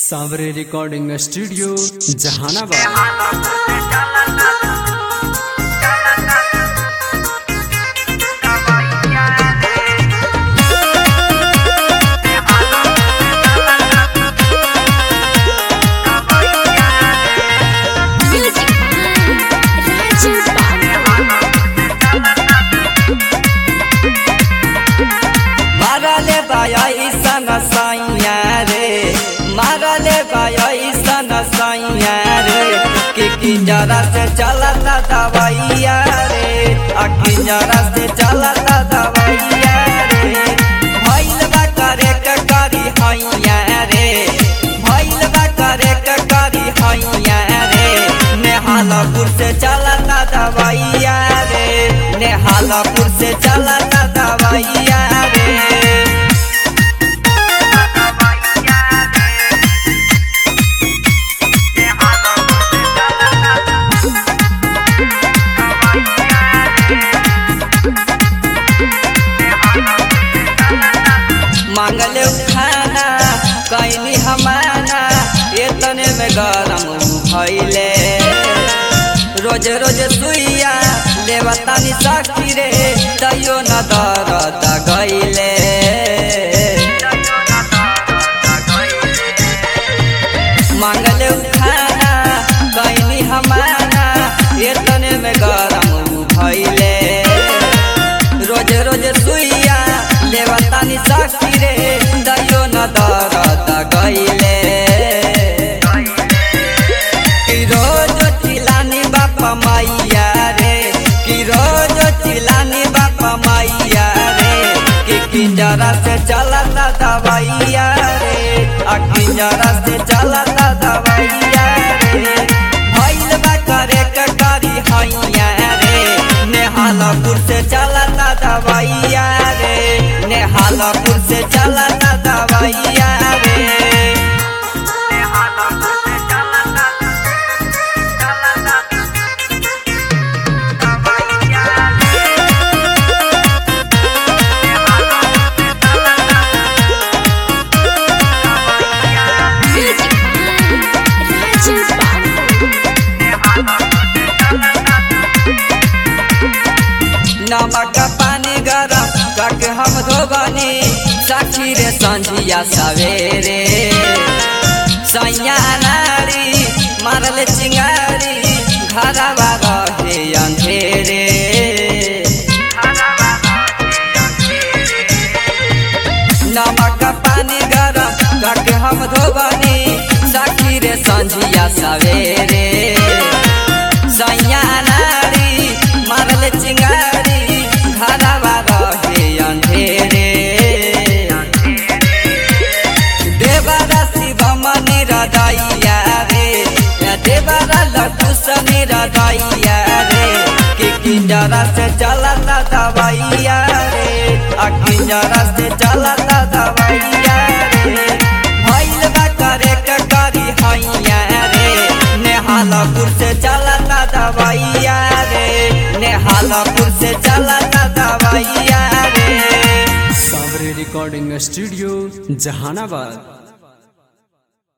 सावरे recording studio Jehanabad. मारले बाया ईसन साइया रे, मारले बाया ईसन साइया रे, कि जरा से चलता दवाइया रे, जरा से चलता दवाइया रे, भइल बा करे करी हैया रे, भइल बा करे करी हैया रे, नेहालपुर से चलता दवाइया रे, नेहालपुर से चलता दवाइया रे। मांगले खाना कैनी हमारा ये तने में गरम भइले, रोज रोज सुइया लेवतानी साखी रे, तैयो न दरद गइले। मांगले खाना कैनी हमारा ये तने में गरम भइले, रोज रोज सुइया लेवतानी साखी रे, तैयो न दरद गइले। कि रोज चिलानी बाप मैया रे, कि रोज चिलानी बाप मैया रे, कि जरा से चलता दवाइया रे, जरा से चलता दवाइया रे, भइल बा करे करी हैया रे, नेहालपुर से चलता दवाइया रे, नेहालपुर से चलता दवाइया रे। नमक पानी गरम करके हम धोबनी, साखी रे संझिया सवेरे, सैया नारी मारल चिंगारी, घरवा रहे अंधेरे। नमक पानी गरम करके हम धोबनी, साखी रे संझिया सवेरे, सैया नारी मारल चिंगारी, घरवा रहे अंधेरे। देवरा शिवम निरदैया रे, देवरा लटूस निरदैया रे, कि जरा से चलता दवाइया रे, जरा से चलता दवाइया रे, भइल बा करे करी हैया रे, नेहालपुर से चलता दवाइया रे, नेहालपुर से चलता दवाइया रे। सावरे रिकॉर्डिंग स्टूडियो जहानाबाद।